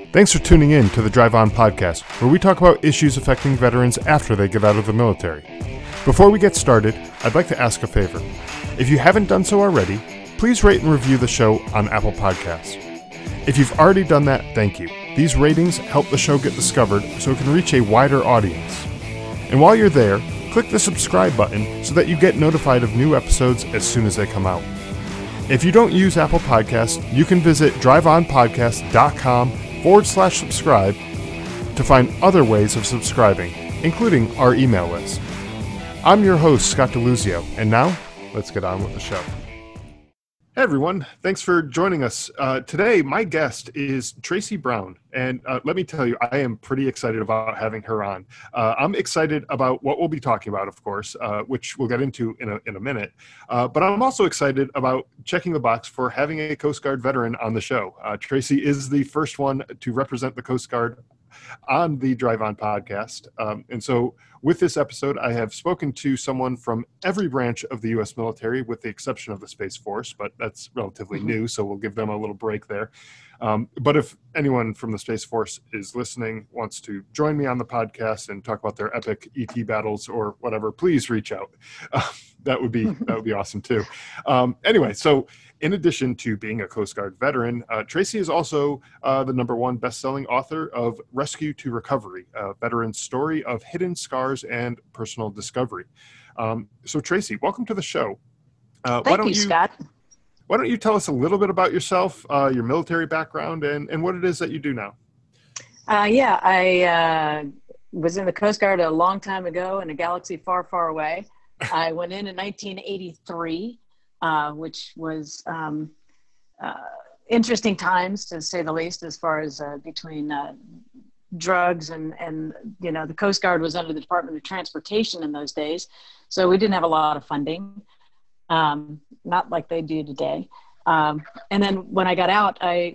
Thanks for tuning in to the Drive On podcast, where we talk about issues affecting veterans after they get out of the military. Before we get started, I'd like to ask a favor. If you haven't done so already, please rate and review the show on Apple Podcasts. If you've already done that, thank you. These ratings help the show get discovered so it can reach a wider audience. And while you're there, click the subscribe button so that you get notified of new episodes as soon as they come out. If you don't use Apple Podcasts, you can visit driveonpodcast.com/subscribe to find other ways of subscribing, including our email list. I'm your host, Scott DeLuzio, and now, let's get on with the show. Hey everyone, thanks for joining us. Today, my guest is Tracy Brown, and let me tell you, I am pretty excited about having her on. I'm excited about what we'll be talking about, of course, which we'll get into in a minute, but I'm also excited about checking the box for having a Coast Guard veteran on the show. Tracy is the first one to represent the Coast Guard on the Drive On podcast, and so with this episode, I have spoken to someone from every branch of the U.S. military, with the exception of the Space Force, but that's relatively new, so we'll give them a little break there. But if anyone from the Space Force is listening, wants to join me on the podcast and talk about their epic ET battles or whatever, please reach out. That would be awesome too. Anyway, so in addition to being a Coast Guard veteran, Tracy is also the #1 best-selling author of Rescue to Recovery, a veteran's story of hidden scars and personal discovery. So Tracy, welcome to the show. Thank you, Scott. Why don't you tell us a little bit about yourself, your military background, and what it is that you do now? I was in the Coast Guard a long time ago in a galaxy far, far away. I went in 1983, which was interesting times, to say the least, as far as between drugs and the Coast Guard was under the Department of Transportation in those days, so we didn't have a lot of funding, not like they do today. And then when I got out, I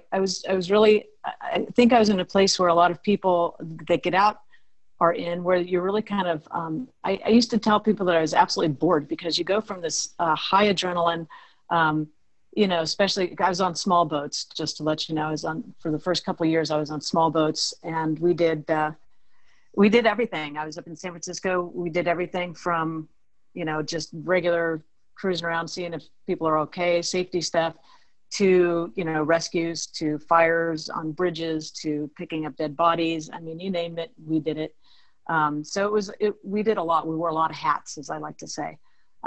think I was in a place where a lot of people that get out are in, where you're really kind of, I used to tell people that I was absolutely bored, because you go from this high adrenaline, especially I was on small boats, just to let you know. For the first couple of years, I was on small boats, and we did everything. I was up in San Francisco. We did everything from, just regular cruising around, seeing if people are okay, safety stuff, to, rescues, to fires on bridges, to picking up dead bodies. I mean, you name it, we did it. So we did a lot. We wore a lot of hats, as I like to say.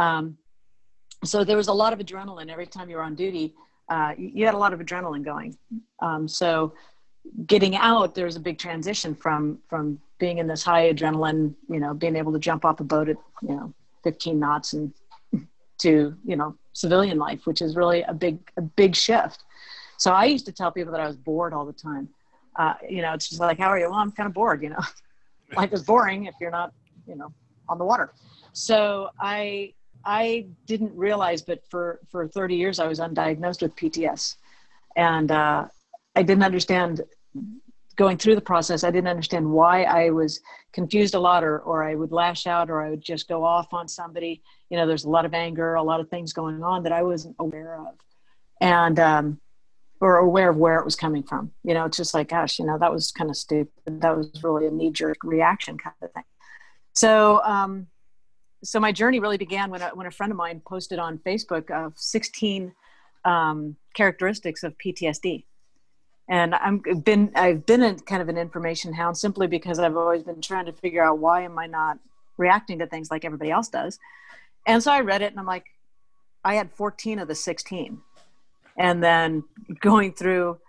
So there was a lot of adrenaline every time you were on duty. You had a lot of adrenaline going. So getting out, there's a big transition from being in this high adrenaline, being able to jump off a boat at, 15 knots and to, civilian life, which is really a big shift. So I used to tell people that I was bored all the time. It's just like, how are you? Well, I'm kind of bored, Life is boring if you're not, on the water. So I didn't realize, but for 30 years, I was undiagnosed with PTS. And I didn't understand, going through the process, I didn't understand why I was confused a lot, or I would lash out, or I would just go off on somebody. There's a lot of anger, a lot of things going on that I wasn't aware of, and or aware of where it was coming from. It's just like, gosh, that was kind of stupid. That was really a knee-jerk reaction kind of thing. So so my journey really began when a friend of mine posted on Facebook of 16 characteristics of PTSD. And I've been in kind of an information hound, simply because I've always been trying to figure out, why am I not reacting to things like everybody else does? And so I read it, and I'm like, I had 14 of the 16. And then going through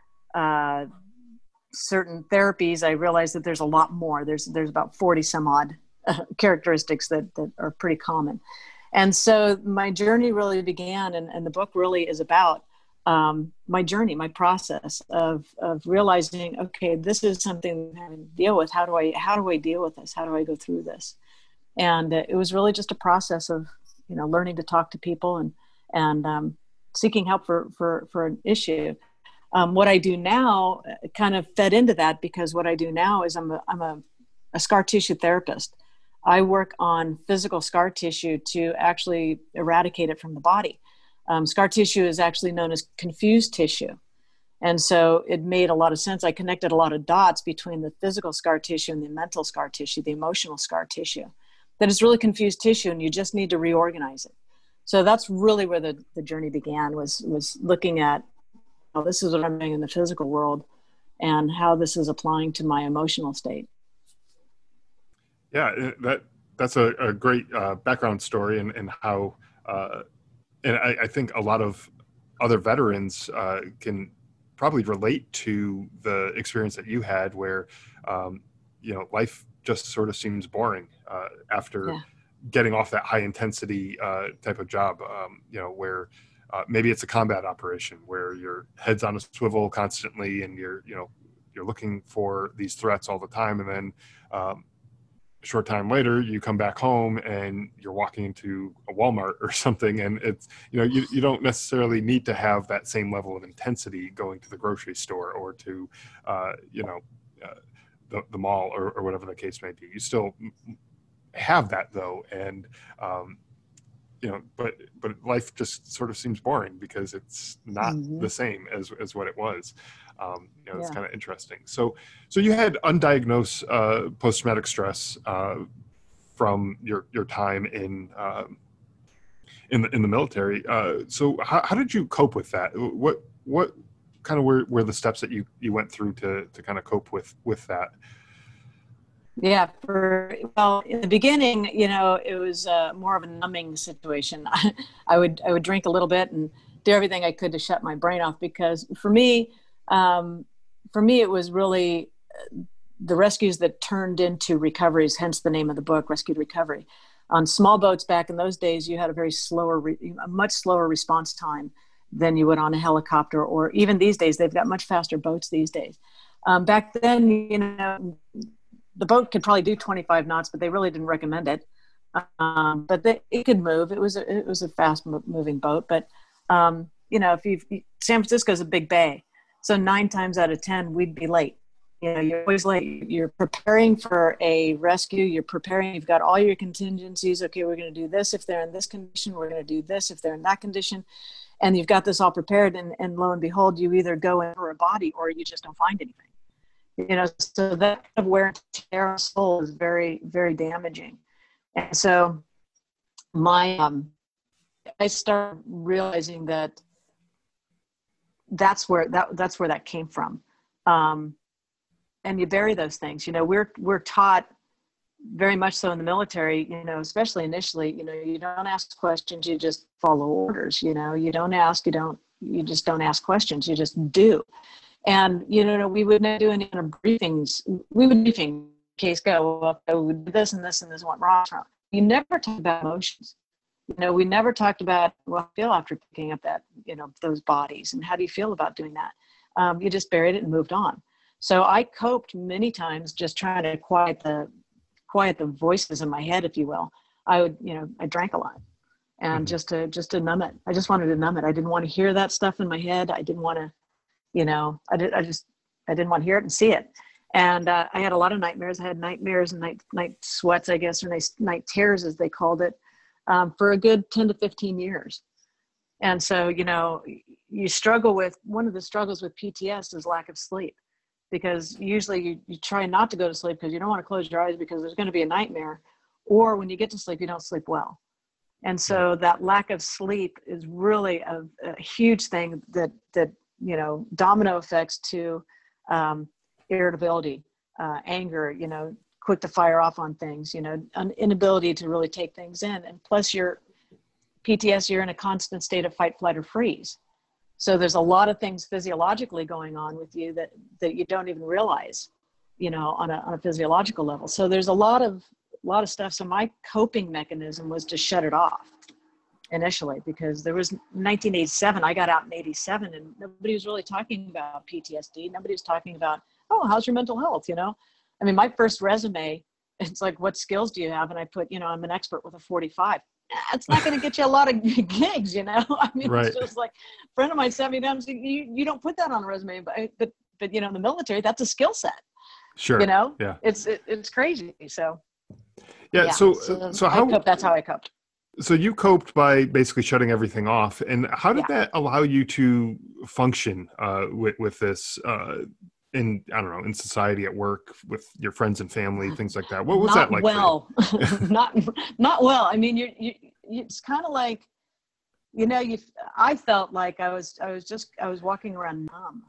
certain therapies, I realized that there's a lot more. There's about 40 some odd characteristics that are pretty common. And so my journey really began, and the book really is about my journey, my process of realizing, okay, this is something I'm having to deal with. How do I deal with this? How do I go through this? And it was really just a process of, learning to talk to people and seeking help for an issue. What I do now kind of fed into that, because what I do now is I'm a scar tissue therapist. I work on physical scar tissue to actually eradicate it from the body. Scar tissue is actually known as confused tissue. And so it made a lot of sense. I connected a lot of dots between the physical scar tissue and the mental scar tissue, the emotional scar tissue. That it's really confused tissue, and you just need to reorganize it. So that's really where the journey began, was looking at, oh, this is what I'm doing in the physical world and how this is applying to my emotional state. Yeah, that's a great background story, and how, and I think a lot of other veterans can probably relate to the experience that you had, where life just sort of seems boring after getting off that high intensity type of job. Where maybe it's a combat operation where your head's on a swivel constantly, and you're looking for these threats all the time, and then a short time later you come back home and you're walking into a Walmart or something, and it's you don't necessarily need to have that same level of intensity going to the grocery store or to the mall or whatever the case may be. You still have that though, and but life just sort of seems boring because it's not the same as what it was. It's kind of interesting. So you had undiagnosed post-traumatic stress from your time in the military. So how did you cope with that? What kind of were the steps that you went through to kind of cope with that? Yeah, in the beginning, it was more of a numbing situation. I would drink a little bit and do everything I could to shut my brain off, because for me, it was really the rescues that turned into recoveries, hence the name of the book, Rescued Recovery. On small boats back in those days, you had a much slower response time than you would on a helicopter, or even these days, they've got much faster boats these days. Back then, the boat could probably do 25 knots, but they really didn't recommend it. But it could move. It was a fast moving boat. But, San Francisco is a big bay. So 9 times out of 10, we'd be late. You're always late. You're preparing for a rescue. You've got all your contingencies. Okay, we're going to do this if they're in this condition. We're going to do this if they're in that condition. And you've got this all prepared. And lo and behold, you either go in for a body or you just don't find anything. So that kind of wear and tear on the soul is very, very damaging. And so I started realizing that's where that came from. And you bury those things. We're taught very much so in the military, especially initially, you don't ask questions, you just follow orders. You don't ask, you just don't ask questions, you just do. And, we would not do any kind of briefings. We would briefing case go up, we did this and this and this went wrong. You never talk about emotions. We never talked about, well, I feel after picking up that, those bodies, and how do you feel about doing that? You just buried it and moved on. So I coped many times just trying to quiet the voices in my head, if you will. I drank a lot, and just to numb it. I just wanted to numb it. I didn't want to hear that stuff in my head. I didn't want to, I didn't want to hear it and see it. And I had a lot of nightmares. I had nightmares and night sweats, I guess, or night terrors, as they called it, for a good 10 to 15 years. And so, you struggle with, one of the struggles with PTS is lack of sleep, because usually you try not to go to sleep because you don't want to close your eyes because there's going to be a nightmare, or when you get to sleep, you don't sleep well. And so that lack of sleep is really a huge thing that domino effects to irritability, anger, quick to fire off on things, an inability to really take things in. And plus your PTS, you're in a constant state of fight, flight, or freeze. So there's a lot of things physiologically going on with you that you don't even realize, on a physiological level. So there's a lot of stuff. So my coping mechanism was to shut it off initially, because there was 1987, I got out in 87, and nobody was really talking about PTSD. Nobody was talking about, oh, how's your mental health? My first resume, it's like, what skills do you have? And I put, I'm an expert with a 45. It's not going to get you a lot of gigs, Right. It's just like, a friend of mine sent me down, you don't put that on a resume, but in the military, that's a skill set. Sure. Yeah. It's crazy. So yeah. So how, that's how I coped. So you coped by basically shutting everything off. And how did Yeah. that allow you to function with this in, I don't know, in society, at work, with your friends and family, things like that? What was that Not like for you? well. Not well. I mean, it's kind of like, I felt like I was walking around numb,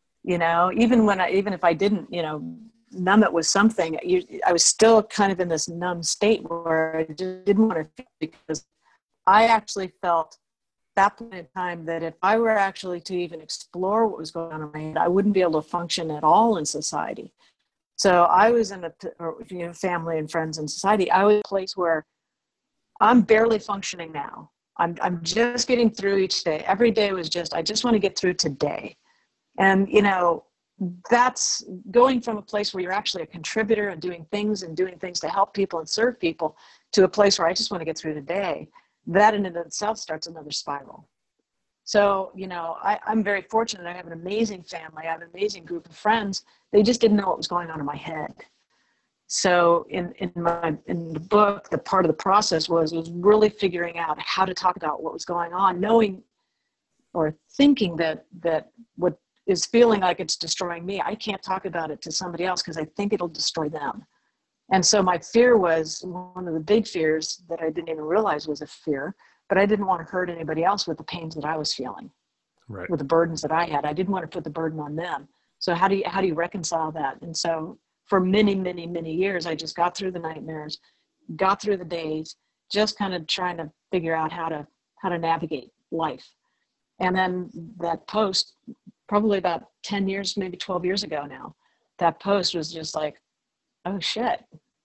even if I didn't, numb it with something, I was still kind of in this numb state where I just didn't want to feel, because I actually felt that point in time that if I were actually to even explore what was going on in my head, I wouldn't be able to function at all in society. So I was in family and friends and society. I was in a place where I'm barely functioning now. I'm just getting through each day. Every day was I just want to get through today. And, that's going from a place where you're actually a contributor and doing things to help people and serve people, to a place where I just want to get through today. That in and of itself starts another spiral. So, I'm very fortunate. I have an amazing family. I have an amazing group of friends. They just didn't know what was going on in my head. So in the book, the part of the process was really figuring out how to talk about what was going on, knowing or thinking that what is feeling like it's destroying me, I can't talk about it to somebody else because I think it'll destroy them. And so my fear was, one of the big fears that I didn't even realize was a fear, but I didn't want to hurt anybody else with the pains that I was feeling, Right. with the burdens that I had. I didn't want to put the burden on them. So how do you reconcile that? And so for many, many, many years, I just got through the nightmares, got through the days, just kind of trying to figure out how to navigate life. And then that post, probably about 10 years, maybe 12 years ago now, that post was just like, oh shit,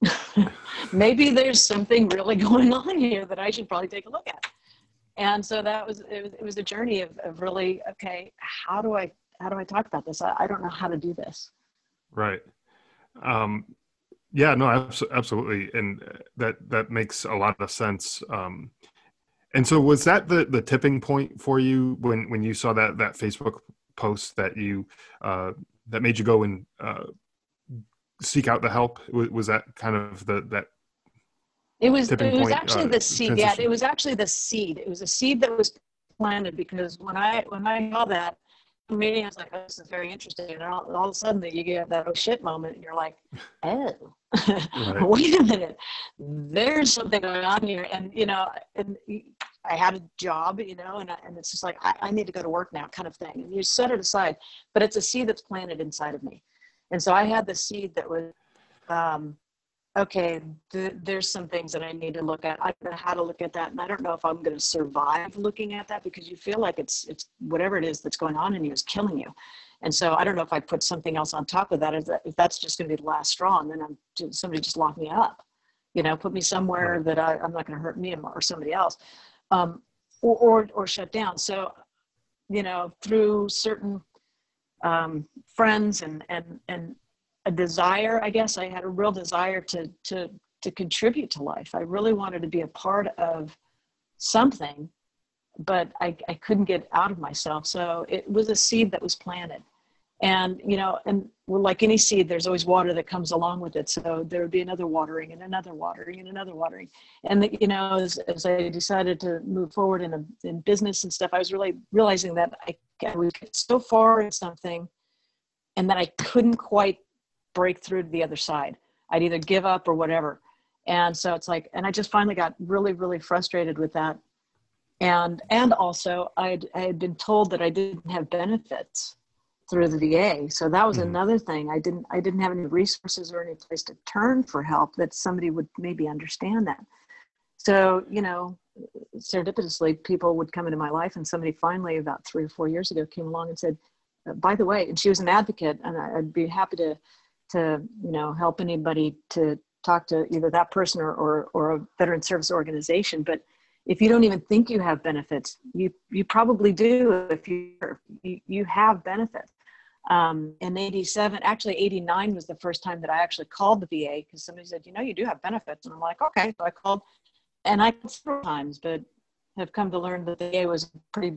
maybe there's something really going on here that I should probably take a look at. And so it was a journey of really, okay, how do I talk about this? I don't know how to do this. Right. Yeah, no, absolutely. And that makes a lot of sense. And so was that the tipping point for you when you saw that Facebook post that that made you go and seek out the help? Was that kind of that tipping point? It was actually the seed. Transition? Yeah, it was actually the seed. It was a seed that was planted, because when I saw that meeting, I was like, oh, this is very interesting. And all of a sudden you get that oh shit moment, and you're like, oh, Right. wait a minute, there's something going on here. And and I had a job, and it's just like, I need to go to work now, kind of thing. And you set it aside, but it's a seed that's planted inside of me. And so I had the seed that was, okay, there's some things that I need to look at. I don't know how to look at that. And I don't know if I'm going to survive looking at that, because you feel like it's whatever it is that's going on in you is killing you. And so I don't know if I put something else on top of that, if that's just going to be the last straw, and then somebody just lock me up, put me somewhere that I'm not going to hurt me or somebody else, or shut down. So, through certain friends and a desire, I guess I had a real desire to contribute to life. I really wanted to be a part of something, but I couldn't get out of myself. So it was a seed that was planted. And, and like any seed, there's always water that comes along with it. So there would be another watering and another watering and another watering. And, as I decided to move forward in business and stuff, I was really realizing that I would get so far in something, and then I couldn't quite break through to the other side. I'd either give up or whatever. And so it's like, and I just finally got really, really frustrated with that. And also I had been told that I didn't have benefits through the VA. So that was another thing. I didn't have any resources or any place to turn for help that somebody would maybe understand that. So, serendipitously, people would come into my life, and somebody finally about 3 or 4 years ago came along and said, by the way, and she was an advocate, and I'd be happy to help anybody to talk to either that person or a veteran service organization. But if you don't even think you have benefits, you probably do. If you have benefits. In 87, actually 89 was the first time that I actually called the VA, because somebody said, you do have benefits. And I'm like, okay. So I called, and I called several times, but have come to learn that the VA was pretty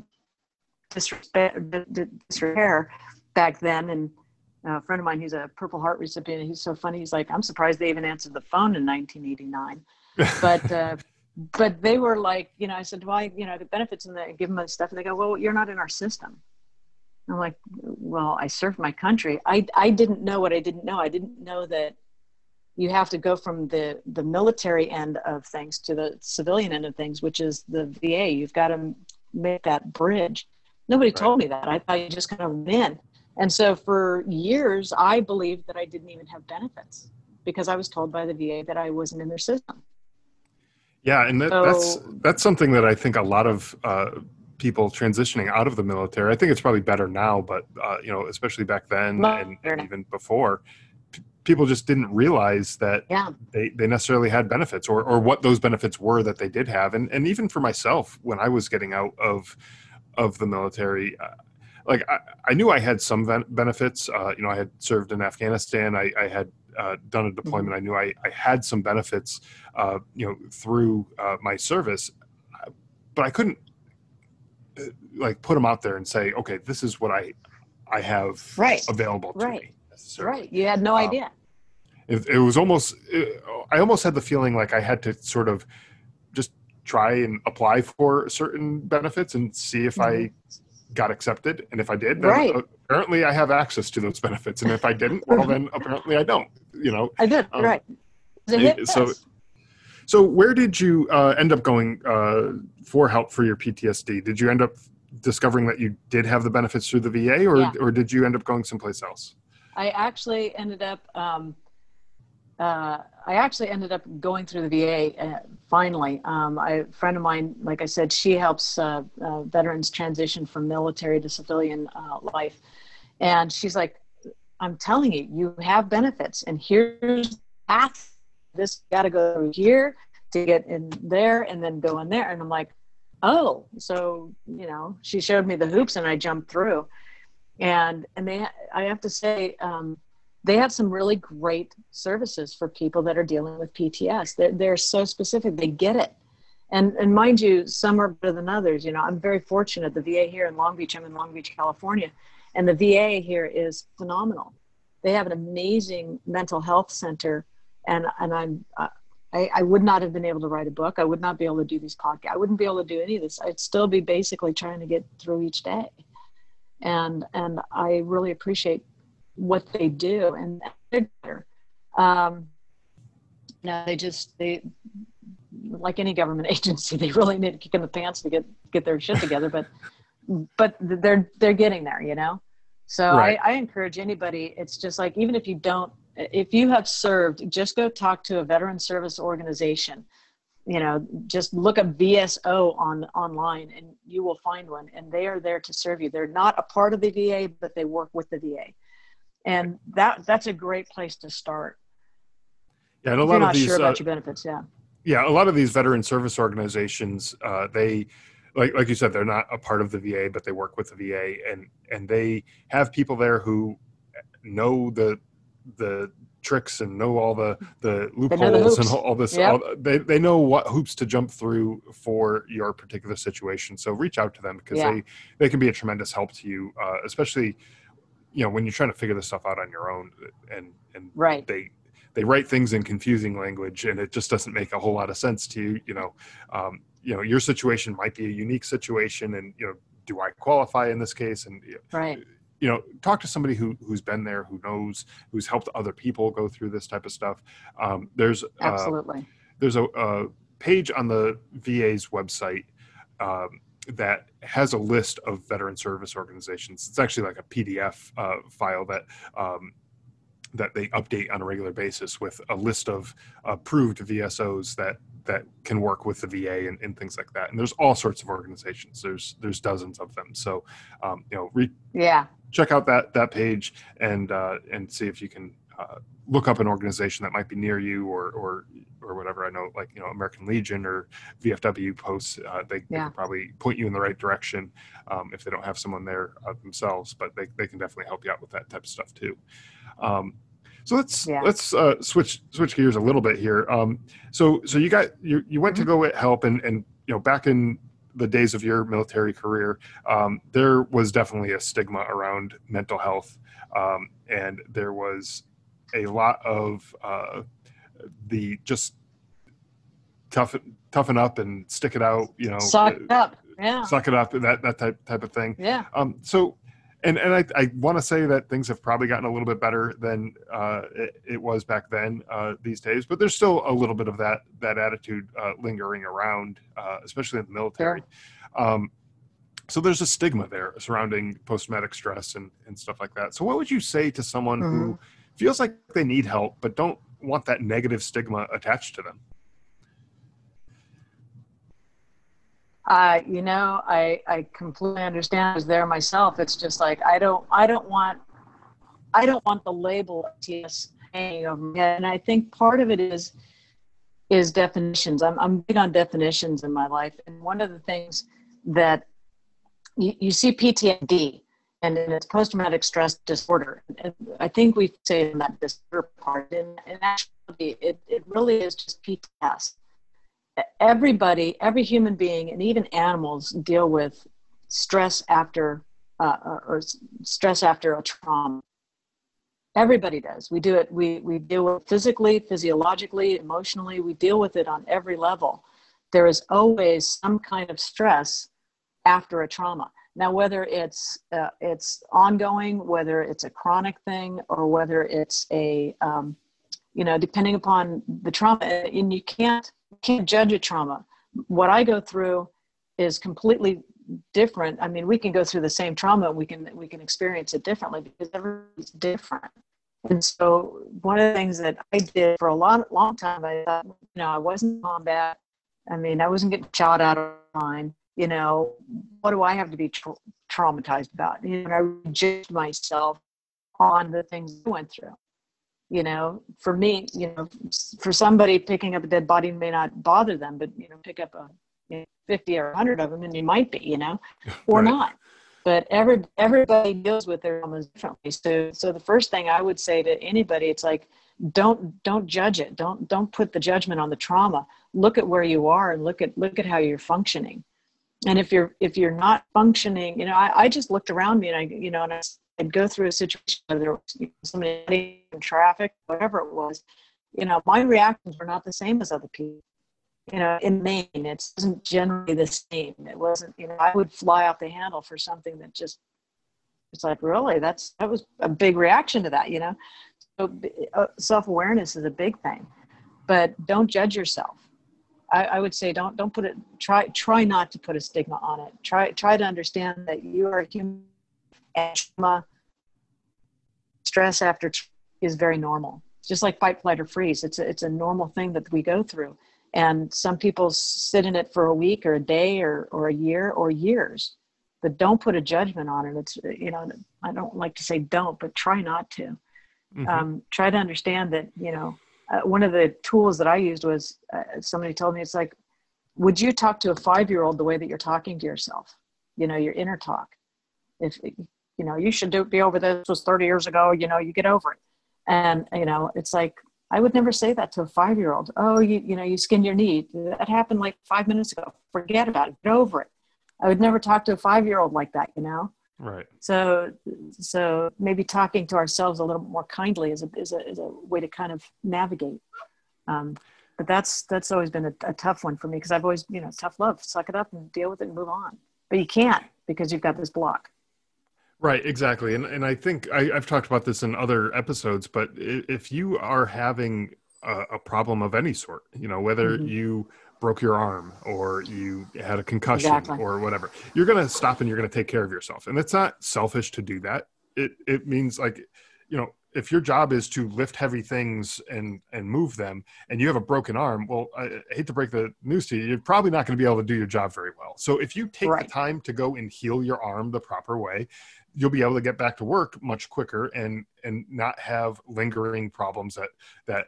disrepair back then. And a friend of mine who's a Purple Heart recipient, he's so funny. He's like, I'm surprised they even answered the phone in 1989. But but they were like, I said, well, the benefits, and they give them the stuff, and they go, well, you're not in our system. I'm like, well, I served my country. I didn't know what I didn't know. I didn't know that you have to go from the military end of things to the civilian end of things, which is the VA. You've got to make that bridge. Nobody told me that. I thought you just kind of went in. And so for years, I believed that I didn't even have benefits because I was told by the VA that I wasn't in their system. Yeah, and that's something that I think a lot of people transitioning out of the military, I think it's probably better now, but especially back then and even before, people just didn't realize that they necessarily had benefits or what those benefits were that they did have. And even for myself, when I was getting out of the military, I knew I had some benefits. I had served in Afghanistan. I had done a deployment. I knew I had some benefits, through my service, but I couldn't put them out there and say, okay, this is what I have available to me. Right. You had no idea. It was almost, I almost had the feeling like I had to sort of just try and apply for certain benefits and see if I got accepted. And if I did, then apparently I have access to those benefits. And if I didn't, well, then apparently I don't, I did. Right. So where did you end up going for help for your PTSD? Did you end up discovering that you did have the benefits through the VA or did you end up going someplace else? I actually ended up going through the VA finally. A friend of mine, like I said, she helps veterans transition from military to civilian life. And she's like, I'm telling you, you have benefits and here's the path. This got to go through here to get in there and then go in there. And I'm like, oh, so, she showed me the hoops and I jumped through. And I have to say, they have some really great services for people that are dealing with PTS. They're so specific, they get it. And mind you, some are better than others. I'm very fortunate. The VA here in Long Beach, I'm in Long Beach, California, and the VA here is phenomenal. They have an amazing mental health center, and I would not have been able to write a book. I would not be able to do these podcasts. I wouldn't be able to do any of this. I'd still be basically trying to get through each day. And I really appreciate what they do, and they're better. They like any government agency, they really need to kick in the pants to get their shit together. But they're getting there, So I encourage anybody. It's just like, even if you have served, just go talk to a veteran service organization. Just look up VSO online and you will find one, and they are there to serve you. They're not a part of the VA, but they work with the VA. And that's a great place to start. Yeah, and a lot of these, sure about your benefits, a lot of these veteran service organizations, they, like you said, they're not a part of the VA, but they work with the VA, and they have people there who know the tricks and know all the loopholes and all this. Yep. They know what hoops to jump through for your particular situation. So reach out to them because they can be a tremendous help to you, especially when you're trying to figure this stuff out on your own. And they write things in confusing language, and it just doesn't make a whole lot of sense to you. Your situation might be a unique situation, and do I qualify in this case? And talk to somebody who's been there, who knows, who's helped other people go through this type of stuff. There's a page on the VA's website that has a list of veteran service organizations. It's actually like a PDF file that they update on a regular basis with a list of approved VSOs that can work with the VA and things like that. And there's all sorts of organizations. There's dozens of them. So, check out that page and see if you can look up an organization that might be near you or whatever. I know, American Legion or VFW posts, they can probably point you in the right direction if they don't have someone there themselves, but they can definitely help you out with that type of stuff too. So let's switch gears a little bit here. So you went to go get help and back in the days of your military career, there was definitely a stigma around mental health, and there was a lot of the just tough toughen up and stick it out, Suck it up. Yeah. Suck it up, that type of thing. Yeah. So, and I want to say that things have probably gotten a little bit better than it was back then these days, but there's still a little bit of that attitude lingering around, especially in the military. Sure. So there's a stigma there surrounding post-traumatic stress and stuff like that. So what would you say to someone who feels like they need help, but don't want that negative stigma attached to them? I completely understand. I was there myself. It's just like, I don't want the label TS hanging over my head. And I think part of it is definitions. I'm big on definitions in my life. And one of the things that you see PTSD, and it's post-traumatic stress disorder. And I think we say in that disorder part, and actually it really is just PTS. Everybody, every human being, and even animals deal with stress after or stress after a trauma. Everybody does. We do it. We deal with it physically, physiologically, emotionally. We deal with it on every level. There is always some kind of stress after a trauma. Now, whether it's ongoing, whether it's a chronic thing, or whether it's a depending upon the trauma, and you can't judge a trauma. What I go through is completely different. I mean, we can go through the same trauma, we can experience it differently because everyone's different. And so one of the things that I did for a long time, I thought, I wasn't in combat. I mean, I wasn't getting shot out of line. What do I have to be traumatized about? And I judged myself on the things I went through. For me, for somebody picking up a dead body may not bother them, but, pick up 50 or 100 of them and you might be, or right. not. But everybody deals with their traumas differently. So the first thing I would say to anybody, it's like, don't judge it. Don't put the judgment on the trauma. Look at where you are and look at how you're functioning. And if you're not functioning, I just looked around me and I'd go through a situation, whether it was somebody in traffic, whatever it was, my reactions were not the same as other people. In Maine, it wasn't generally the same. It wasn't, I would fly off the handle for something that just, it's like, really, that was a big reaction to that, So self-awareness is a big thing, but don't judge yourself. I would say don't put it, try not to put a stigma on it. Try to understand that you are a human. And trauma, stress after is very normal. It's just like fight, flight, or freeze. It's a normal thing that we go through. And some people sit in it for a week or a day or a year or years, but don't put a judgment on it. It's, I don't like to say don't, but try not to. Mm-hmm. Try to understand that, one of the tools that I used was somebody told me, it's like, would you talk to a 5-year-old the way that you're talking to yourself? Your inner talk. If you should be over this was 30 years ago, you get over it. And, it's like, I would never say that to a 5-year-old. Oh, you skinned your knee. That happened like 5 minutes ago. Forget about it. Get over it. I would never talk to a 5-year-old like that, Right. So maybe talking to ourselves a little more kindly is a way to kind of navigate. But that's always been a tough one for me because I've always, tough love, suck it up and deal with it and move on. But you can't because you've got this block. Right, exactly. And I think I've talked about this in other episodes, but if you are having a problem of any sort, whether you broke your arm or you had a concussion or whatever, you're going to stop and you're going to take care of yourself. And it's not selfish to do that. It means like, if your job is to lift heavy things and move them and you have a broken arm, well, I hate to break the news to you, you're probably not going to be able to do your job very well. So if you take the time to go and heal your arm the proper way, you'll be able to get back to work much quicker and not have lingering problems that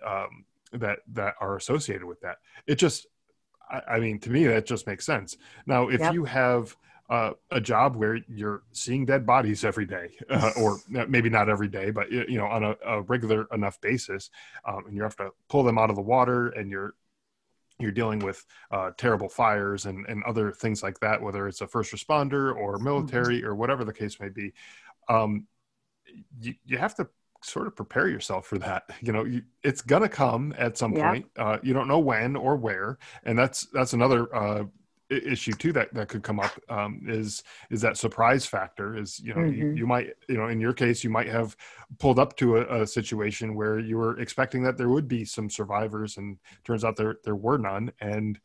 are associated with that. It just, I mean, to me, that just makes sense. Now, if you have a job where you're seeing dead bodies every day, or maybe not every day, but on a regular enough basis, and you have to pull them out of the water, and you're dealing with terrible fires and other things like that, whether it's a first responder or military or whatever the case may be, you have to sort of prepare yourself for that. It's going to come at some Yeah. point. You don't know when or where. And that's another issue too that could come up, is that surprise factor. Is Mm-hmm. you might, in your case, you might have pulled up to a situation where you were expecting that there would be some survivors, and turns out there were none. And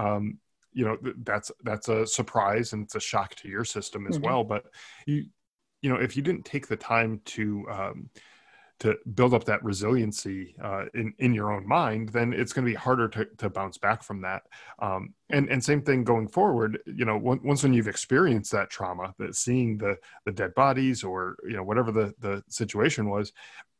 that's a surprise, and it's a shock to your system as Mm-hmm. well. But if you didn't take the time to build up that resiliency in your own mind, then it's going to be harder to bounce back from that. And same thing going forward. Once when you've experienced that trauma, that seeing the dead bodies, or whatever the situation was,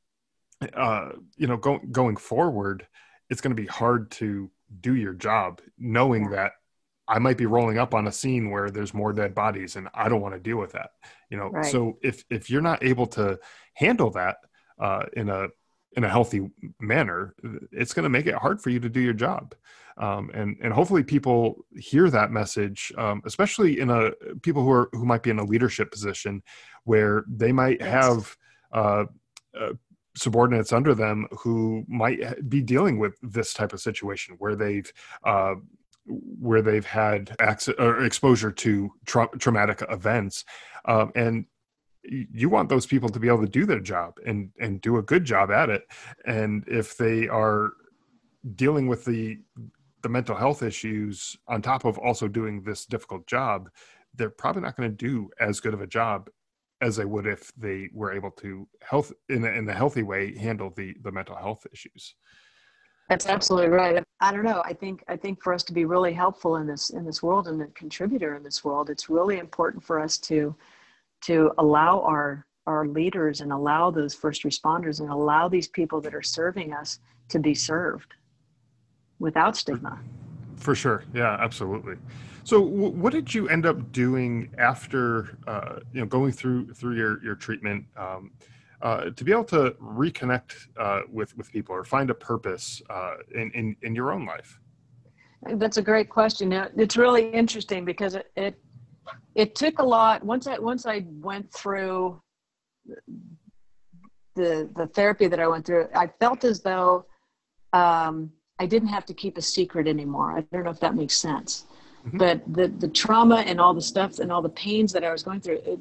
going forward, it's going to be hard to do your job, knowing that I might be rolling up on a scene where there's more dead bodies, and I don't want to deal with that. Right. So if you're not able to handle that in a healthy manner, it's going to make it hard for you to do your job. And hopefully people hear that message, especially people who might be in a leadership position, where they might have subordinates under them who might be dealing with this type of situation, where they've had exposure to traumatic events, and you want those people to be able to do their job and do a good job at it. And if they are dealing with the mental health issues on top of also doing this difficult job, they're probably not going to do as good of a job as they would if they were able to in a healthy way handle the mental health issues. That's absolutely right. I don't know. I think for us to be really helpful in this world, and a contributor in this world, it's really important for us to allow our leaders, and allow those first responders, and allow these people that are serving us to be served without stigma. For sure. Yeah, absolutely. So what did you end up doing after, going through your treatment, to be able to reconnect with people, or find a purpose in your own life? That's a great question. It's really interesting, because it took a lot. Once I went through the therapy that I went through, I felt as though I didn't have to keep a secret anymore. I don't know if that makes sense. Mm-hmm. But the trauma and all the stuff and all the pains that I was going through,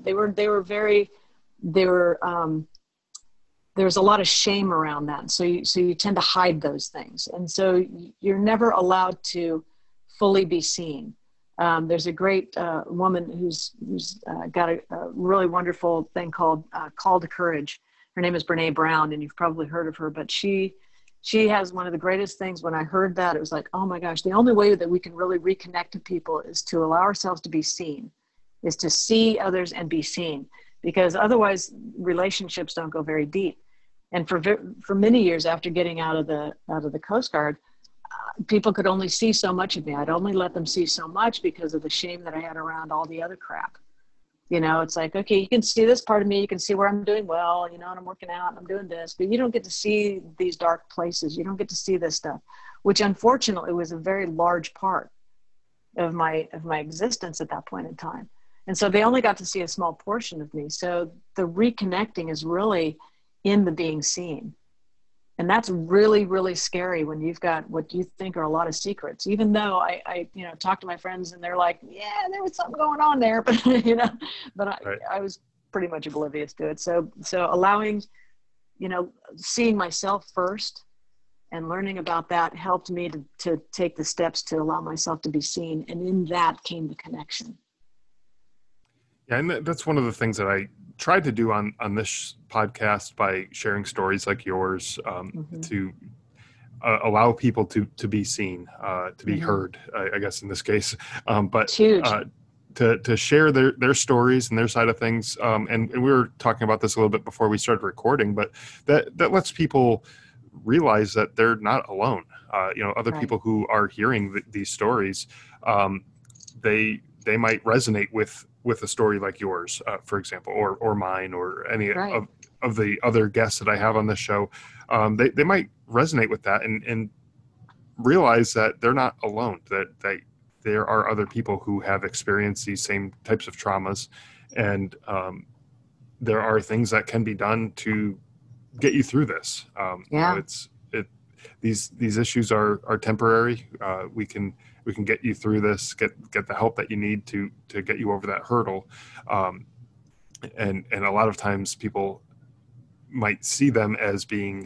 there was a lot of shame around that. So you tend to hide those things. And so you're never allowed to fully be seen. There's a great woman who's got a really wonderful thing called Call to Courage. Her name is Brene Brown, and you've probably heard of her, but she has one of the greatest things. When I heard that, it was like, oh my gosh, the only way that we can really reconnect to people is to allow ourselves to be seen, is to see others and be seen, because otherwise relationships don't go very deep. And for many years after getting out of the Coast Guard, people could only see so much of me. I'd only let them see so much because of the shame that I had around all the other crap. It's like, okay, you can see this part of me. You can see where I'm doing well, and I'm working out and I'm doing this, but you don't get to see these dark places. You don't get to see this stuff, which unfortunately was a very large part of my existence at that point in time. And so they only got to see a small portion of me. So the reconnecting is really in the being seen. And that's really, really scary when you've got what you think are a lot of secrets, even though I talk to my friends and they're like, yeah, there was something going on there, but, Right. I was pretty much oblivious to it. So allowing, seeing myself first and learning about that helped me to take the steps to allow myself to be seen. And in that came the connection. Yeah, and that's one of the things that I tried to do on this podcast, by sharing stories like yours, to allow people to be seen, to be heard, I guess in this case, but to share their stories and their side of things. And we were talking about this a little bit before we started recording, but that lets people realize that they're not alone. Other people who are hearing these stories, they might resonate with a story like yours, for example, or mine, or any of the other guests that I have on this show. They might resonate with that and realize that they're not alone, that there are other people who have experienced these same types of traumas. And there are things that can be done to get you through this. Yeah. These issues are temporary. We can get you through this, get the help that you need to get you over that hurdle. And a lot of times people might see them as being,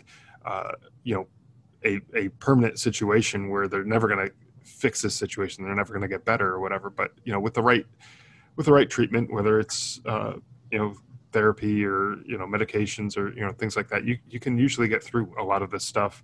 a permanent situation where they're never going to fix this situation. They're never going to get better or whatever. But, with the right treatment, whether it's, therapy or, medications or, things like that, you can usually get through a lot of this stuff,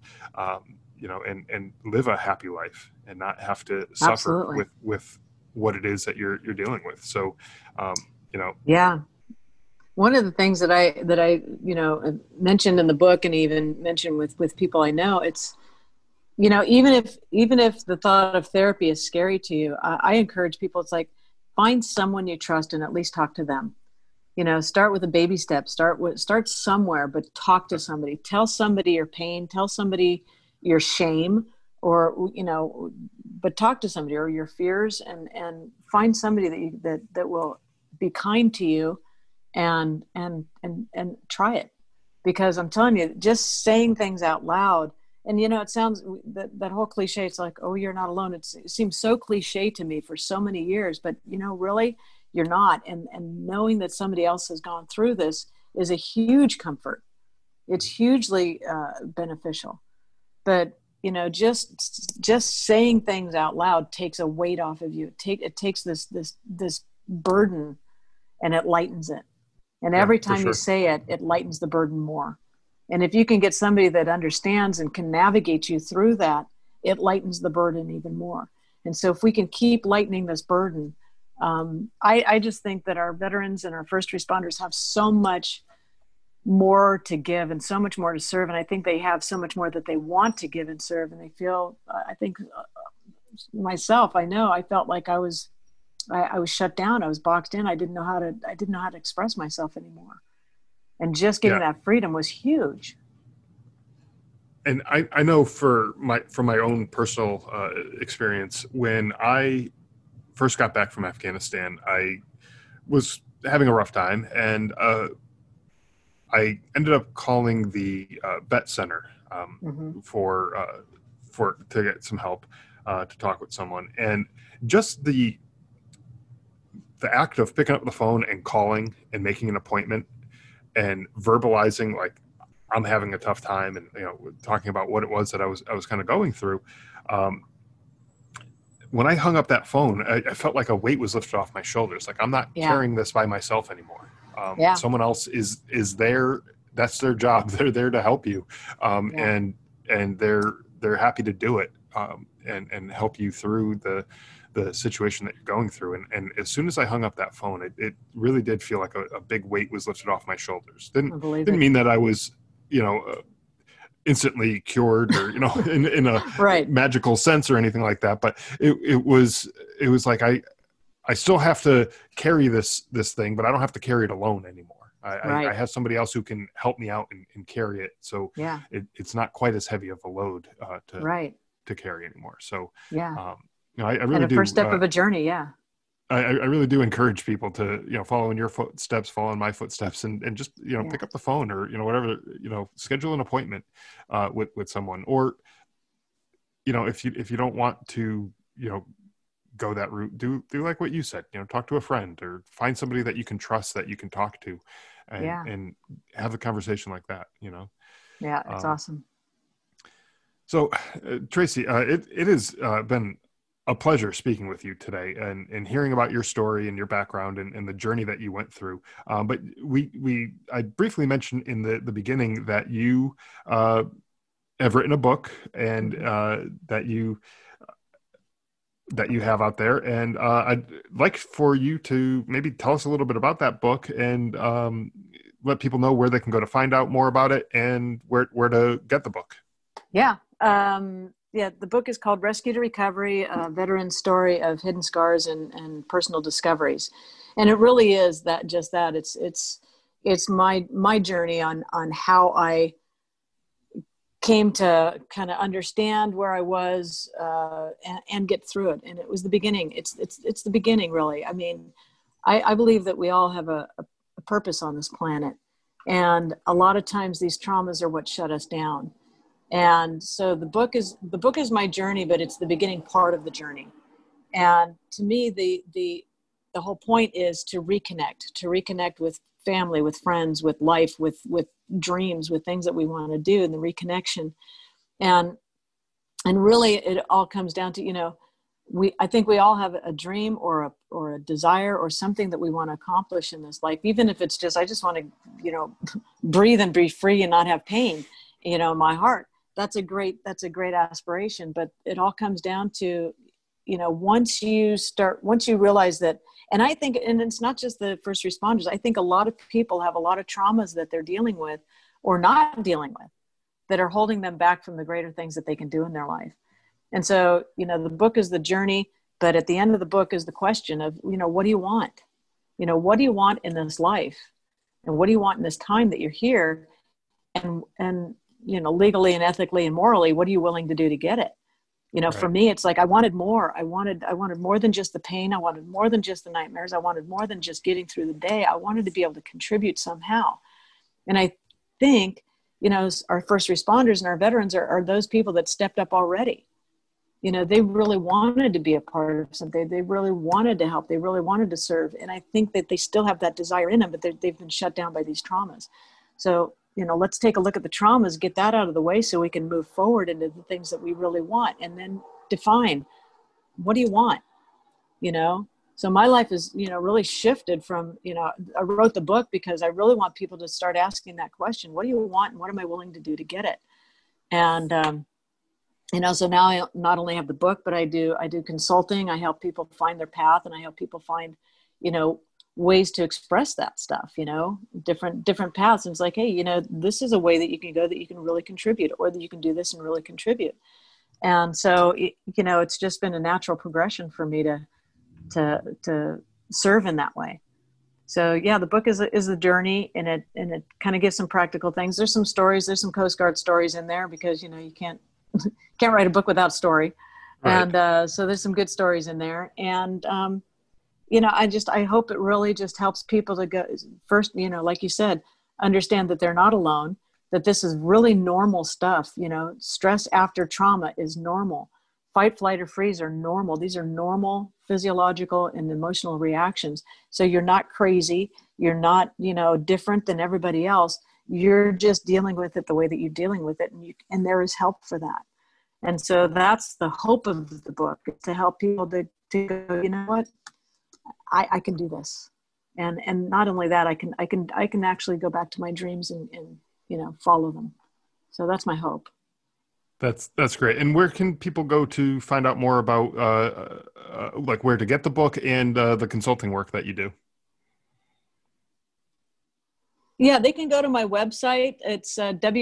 and live a happy life and not have to suffer Absolutely. with what it is that you're dealing with. So, Yeah. One of the things that I mentioned in the book, and even mentioned with people I know, it's, even if the thought of therapy is scary to you, I encourage people, it's like, find someone you trust and at least talk to them. Start with a baby step, start somewhere, but talk to somebody, tell somebody your pain, tell somebody your shame, or, but talk to somebody, or your fears, and find somebody that will be kind to you, and try it. Because I'm telling you, just saying things out loud, and it sounds, that whole cliche, it's like, oh, you're not alone. It seems so cliche to me for so many years, but really, you're not. And knowing that somebody else has gone through this is a huge comfort. It's hugely beneficial. But just saying things out loud takes a weight off of you. It takes this burden, and it lightens it. And every time you say it, it lightens the burden more. And if you can get somebody that understands and can navigate you through that, it lightens the burden even more. And so if we can keep lightening this burden, I just think that our veterans and our first responders have so much more to give and so much more to serve. And I think they have so much more that they want to give and serve. And they feel, I think myself, I felt like I was shut down. I was boxed in. I didn't know how to express myself anymore. And just getting that freedom was huge. And I know from my own personal experience, when I first got back from Afghanistan, I was having a rough time, and I ended up calling the vet center to get some help, to talk with someone. And just the act of picking up the phone and calling and making an appointment and verbalizing, like, I'm having a tough time, and talking about what it was that I was kind of going through. When I hung up that phone, I felt like a weight was lifted off my shoulders. Like, I'm not carrying this by myself anymore. Someone else is there. That's their job. They're there to help you, and they're happy to do it, and help you through the situation that you're going through. And as soon as I hung up that phone, it really did feel like a big weight was lifted off my shoulders. Didn't mean that I was, instantly cured, or, in a magical sense or anything like that. But it was like, I still have to carry this thing, but I don't have to carry it alone anymore. I have somebody else who can help me out and carry it. So it's not quite as heavy of a load to carry anymore. So I really do. And a first step of a journey. Yeah. I really do encourage people to, follow in your footsteps, follow in my footsteps, and just, pick up the phone, or, whatever, schedule an appointment with someone. Or, if you don't want to, go that route, do like what you said, talk to a friend, or find somebody that you can trust, that you can talk to, and have a conversation like that, Yeah, it's awesome. So, Tracy, it has been a pleasure speaking with you today, and hearing about your story and your background, and the journey that you went through. But I briefly mentioned in the beginning that you have written a book, and that you have out there. And I'd like for you to maybe tell us a little bit about that book, and let people know where they can go to find out more about it, and where to get the book. Yeah. The book is called Rescue to Recovery, a veteran's story of hidden scars and personal discoveries. And it really is just that. It's my journey on how I came to kind of understand where I was, and get through it. And it was the beginning. It's the beginning, really. I mean, I believe that we all have a purpose on this planet. And a lot of times these traumas are what shut us down. And so the book is my journey, but it's the beginning part of the journey. And to me, the whole point is to reconnect with family, with friends, with life, with dreams, with things that we want to do, and the reconnection. And really it all comes down to, I think we all have a dream or a desire or something that we want to accomplish in this life, even if it's just, I just want to, breathe and be free and not have pain, in my heart. That's a great aspiration, but it all comes down to, once you realize that, and I think, and it's not just the first responders, I think a lot of people have a lot of traumas that they're dealing with or not dealing with that are holding them back from the greater things that they can do in their life. And so, the book is the journey, but at the end of the book is the question of, what do you want? What do you want in this life? And what do you want in this time that you're here? And legally and ethically and morally, what are you willing to do to get it? Right. For me, it's like, I wanted more. I wanted more than just the pain. I wanted more than just the nightmares. I wanted more than just getting through the day. I wanted to be able to contribute somehow. And I think, our first responders and our veterans are those people that stepped up already. They really wanted to be a part of something. They really wanted to help. They really wanted to serve. And I think that they still have that desire in them, but they've been shut down by these traumas. So, let's take a look at the traumas, get that out of the way so we can move forward into the things that we really want, and then define, what do you want? So my life is, really shifted from, I wrote the book because I really want people to start asking that question. What do you want? And what am I willing to do to get it? And, so now I not only have the book, but I do consulting. I help people find their path, and I help people find, ways to express that stuff, different paths. And it's like, hey, this is a way that you can go that you can really contribute, or that you can do this and really contribute. And so, it's just been a natural progression for me to serve in that way. So yeah, the book is a journey, and it kind of gives some practical things. There's some stories, there's some Coast Guard stories in there, because, you can't write a book without story. Right. And so there's some good stories in there. And, I hope it really just helps people to go first, like you said, understand that they're not alone, that this is really normal stuff. Stress after trauma is normal. Fight, flight, or freeze are normal. These are normal physiological and emotional reactions. So you're not crazy. You're not, different than everybody else. You're just dealing with it the way that you're dealing with it. And there is help for that. And so that's the hope of the book, to help people to go, you know what? I can do this. And not only that, I can actually go back to my dreams and follow them. So that's my hope. That's great. And where can people go to find out more about like where to get the book and the consulting work that you do? Yeah, they can go to my website. It's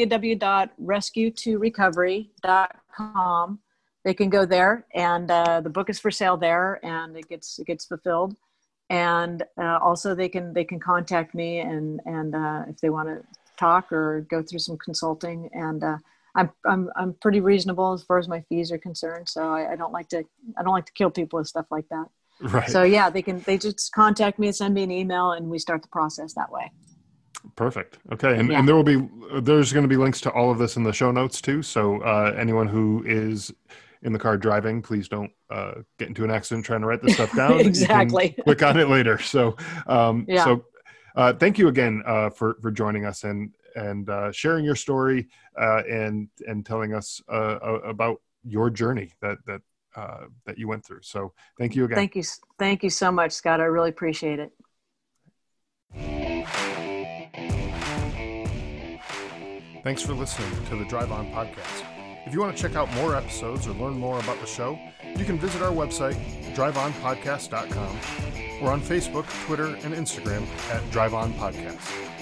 www.rescue2recovery.com. They can go there, and the book is for sale there, and it gets fulfilled. And also they can contact me and if they want to talk or go through some consulting. And I'm pretty reasonable as far as my fees are concerned. So I don't like to kill people with stuff like that. Right. So yeah, they just contact me, send me an email, and we start the process that way. Perfect. Okay. And there's going to be links to all of this in the show notes too. So anyone who is in the car driving, please don't get into an accident trying to write this stuff down. Exactly. Click on it later. So, thank you again for joining us and sharing your story and telling us about your journey that you went through. So thank you again. Thank you so much, Scott. I really appreciate it. Thanks for listening to the Drive On Podcast. If you want to check out more episodes or learn more about the show, you can visit our website, driveonpodcast.com, or on Facebook, Twitter, and Instagram at Drive On Podcast.